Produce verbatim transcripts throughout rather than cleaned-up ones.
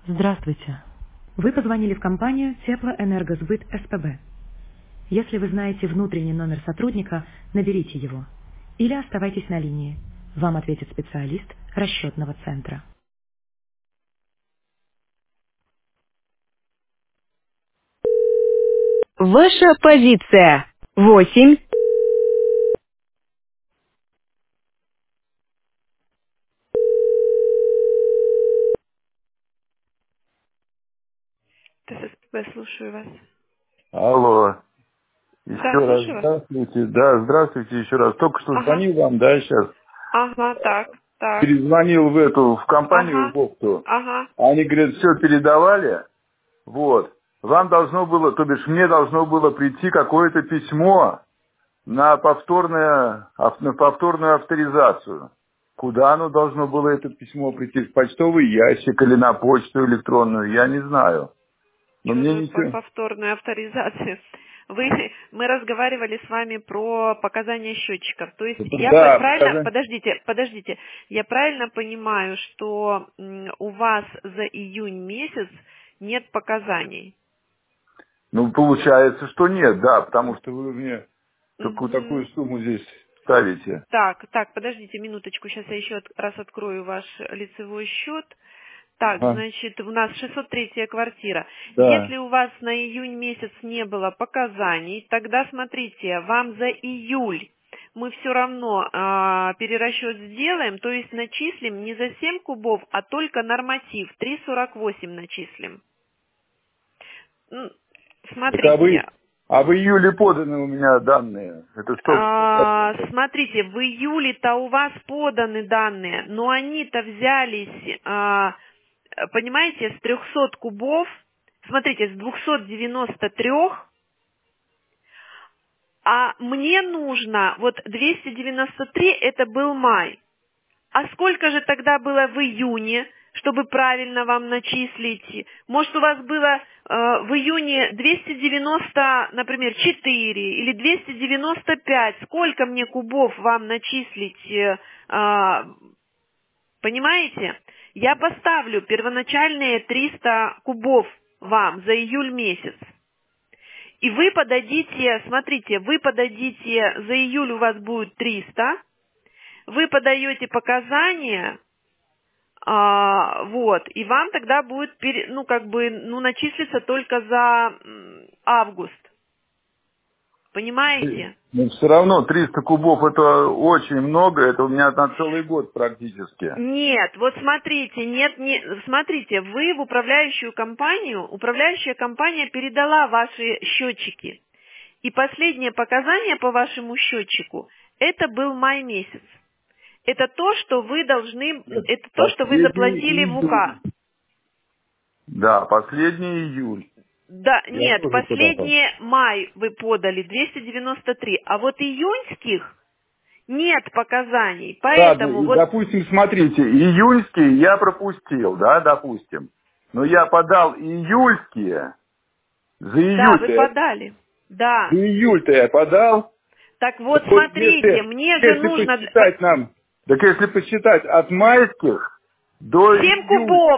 Здравствуйте. Вы позвонили в компанию Теплоэнергосбыт СПБ. Если вы знаете внутренний номер сотрудника, наберите его. Или оставайтесь на линии. Вам ответит специалист расчетного центра. Ваша позиция. Восемь. ТССП, слушаю вас. Алло. Еще Да, раз слушаю вас. здравствуйте. Да, здравствуйте еще раз. Только что Ага. звонил вам, да, сейчас. Ага, так, так. Перезвонил в эту, в компанию, Ага. в Опту. Ага. Они, говорят, все передавали. Вот. Вам должно было, то бишь мне должно было прийти какое-то письмо на повторное, ав- на повторную авторизацию. Куда оно должно было, это письмо, прийти? В почтовый ящик или на почту электронную, я не знаю. Но мне Черную по- ничего... повторную авторизацию. Вы, мы разговаривали с вами про показания счетчиков. То есть я п- Да, правильно, покажи. подождите, подождите, я правильно понимаю, что м, у вас за июнь месяц нет показаний? Ну, получается, что нет, да, потому что вы мне такую, такую Мгм. сумму здесь ставите. Так, так, подождите минуточку, сейчас я еще от- раз открою ваш лицевой счет. Так, Ага. значит, у нас шестьсот третья квартира. Да. Если у вас на июнь месяц не было показаний, тогда смотрите, вам за июль мы все равно а, перерасчет сделаем, то есть начислим не за семь кубов, а только норматив, три сорок восемь начислим. М, Так а Смотрите, вы, а в июле поданы у меня данные. Это сто А, процентов. смотрите, в июле-то у вас поданы данные, но они-то взялись, а, понимаете, с трехсот кубов, смотрите, с двухсот девяноста трёх, а мне нужно, вот двести девяносто три это был май. А сколько же тогда было в июне, чтобы правильно вам начислить? Может, у вас было э, в июне двести девяносто, например, четыре или двести девяносто пять? Сколько мне кубов вам начислить? э, а, понимаете? Я поставлю первоначальные триста кубов вам за июль месяц. И вы подадите, смотрите, вы подадите, за июль у вас будет триста, вы подаете показания, а, вот, и вам тогда будет, пере- ну, как бы, ну, начислиться только за м, август. Понимаете? Но все равно триста кубов это очень много, это у меня на целый год практически. Нет, вот смотрите, нет, не, смотрите, вы в управляющую компанию, управляющая компания передала ваши счетчики. И последнее показание по вашему счетчику, это был май месяц. Это то, что вы должны, это то, что вы Последний заплатили в июль. УК. Да, последний июль. Да, Я нет, тоже подавал. последний май вы подали двести девяносто три, а вот июньских нет показаний, Ладно, поэтому и, вот, допустим, смотрите, июньские я пропустил, да, допустим. Но я подал июльские, за да, вы июль-то я, подали, да. за июль-то я подал. Так вот, Так вот, смотрите, если, мне же если нужно для- по- посчитать нам, так если посчитать от майских до семь июль, кубов,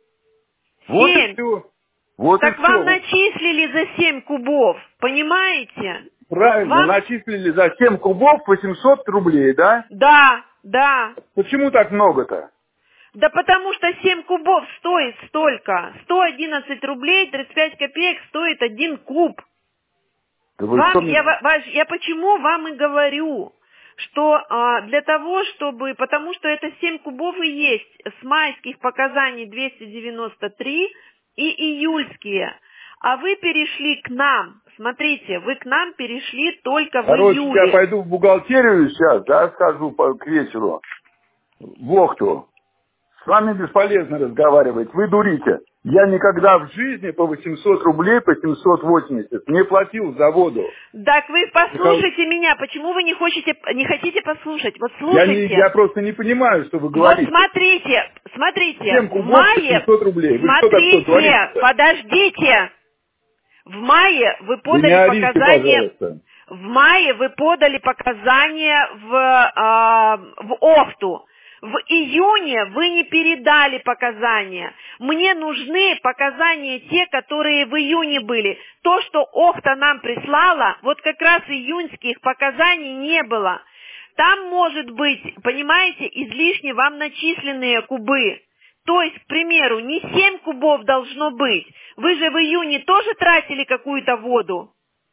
вот и семь. все. Вот и Так вам все. начислили за семь кубов, понимаете? Правильно, Вам, начислили за семь кубов восемьсот рублей, да? да, да. Почему так много-то? Да потому что семь кубов стоит столько. сто одиннадцать рублей тридцать пять копеек стоит один куб. Да вы что Вам, мне... я, ва- ваш- я почему вам и говорю, что а, для того, чтобы, потому что это семь кубов и есть с майских показаний двести девяносто три и июльские. А вы перешли к нам, смотрите, вы к нам перешли только в Короче, я июле. пойду в бухгалтерию сейчас, да, скажу по, к вечеру. В Охту. С вами бесполезно разговаривать, вы дурите. Я никогда в жизни по восемьсот рублей, по семьсот восемьдесят не платил за воду. Так вы Это- послушайте меня, почему вы не хотите, не хотите послушать? Вот Я, не, слушайте. я просто не понимаю, что вы Вот говорите. смотрите, смотрите, семь в кубов по мае, семьсот рублей. Вы что такое смотрите, творите-то? подождите, в мае вы Вы не подали орите, показания, пожалуйста. в мае вы подали показания в, а, в Охту. В июне вы не передали показания. Мне нужны показания те, которые в июне были. То, что Охта нам прислала, вот как раз июньских показаний не было. Там может быть, понимаете, излишне вам начисленные кубы. То есть, к примеру, не семь кубов должно быть. Вы же в июне тоже тратили какую-то воду?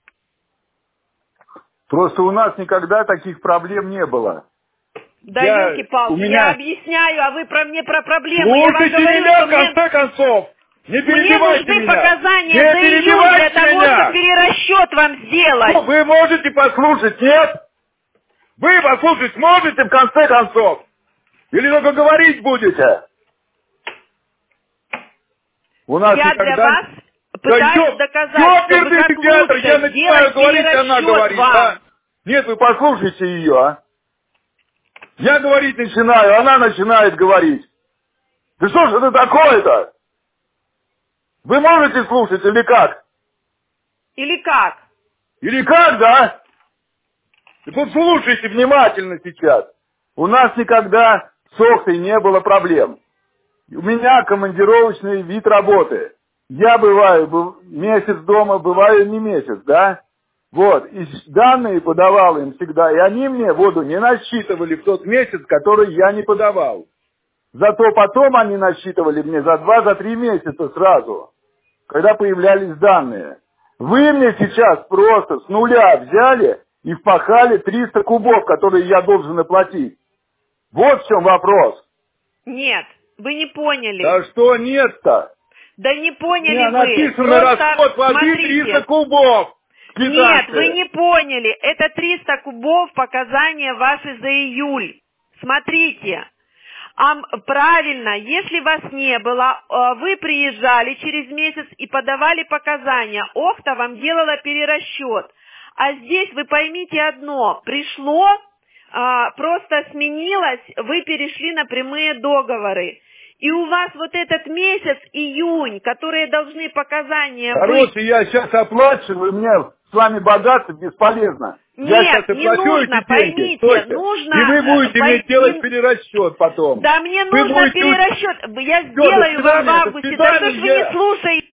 Просто у нас никогда таких проблем не было. Да Я- елки-палки, у меня- я объясняю, а вы про мне про проблемы. Я вам Слушайте говорю, меня, что в конце мне, концов! Не мне перебивайте нужны меня! показания Не за июнь для перебивайте того, меня! чтобы перерасчет вам сделать. Ну, вы можете послушать, нет? Вы послушать можете, в конце концов? Или только говорить будете? У нас Я никогда... для вас Да пытаюсь ёп- доказать, чтобы ёперный как педиатр, лучше я начинаю сделать говорить, она перерасчет говорит, вам. а? Нет, вы послушайте ее, а. Я говорить начинаю, она начинает говорить. Да что ж это такое-то? Вы можете слушать или как? Или как? Или как, да? Вот слушайте внимательно сейчас. У нас никогда с Охтой не было проблем. У меня командировочный вид работы. Я бываю быв- месяц дома, бываю не месяц, да? Вот, и с- данные подавал им всегда, и они мне воду не насчитывали в тот месяц, который я не подавал. Зато потом они насчитывали мне за два, за три месяца сразу, когда появлялись данные. Вы мне сейчас просто с нуля взяли и впахали триста кубов, которые я должен оплатить. Вот в чем вопрос. Нет, вы не поняли. Да что нет-то? Да не У поняли меня вы. написано Просто расход воды смотрите. триста кубов. Нет, Квитанция. вы не поняли. Это триста кубов показания ваши за июль. Смотрите. А, м, правильно, если вас не было, э, вы приезжали через месяц и подавали показания. Охта вам делала перерасчет. А здесь вы поймите одно. Пришло, а, просто сменилось, вы перешли на прямые договоры. И у вас вот этот месяц, июнь, которые должны показания быть... Короче, я сейчас оплачиваю, мне с вами богаться бесполезно. я Нет, сейчас не оплачу нужно, эти деньги. поймите, Стойте. нужно, И вы э, будете мне пойти- делать перерасчет потом. Да мне Вы нужно будете- перерасчет. Я Всё, до сделаю вам в свидания, до августе. Да что ж вы свидания. не слушаете?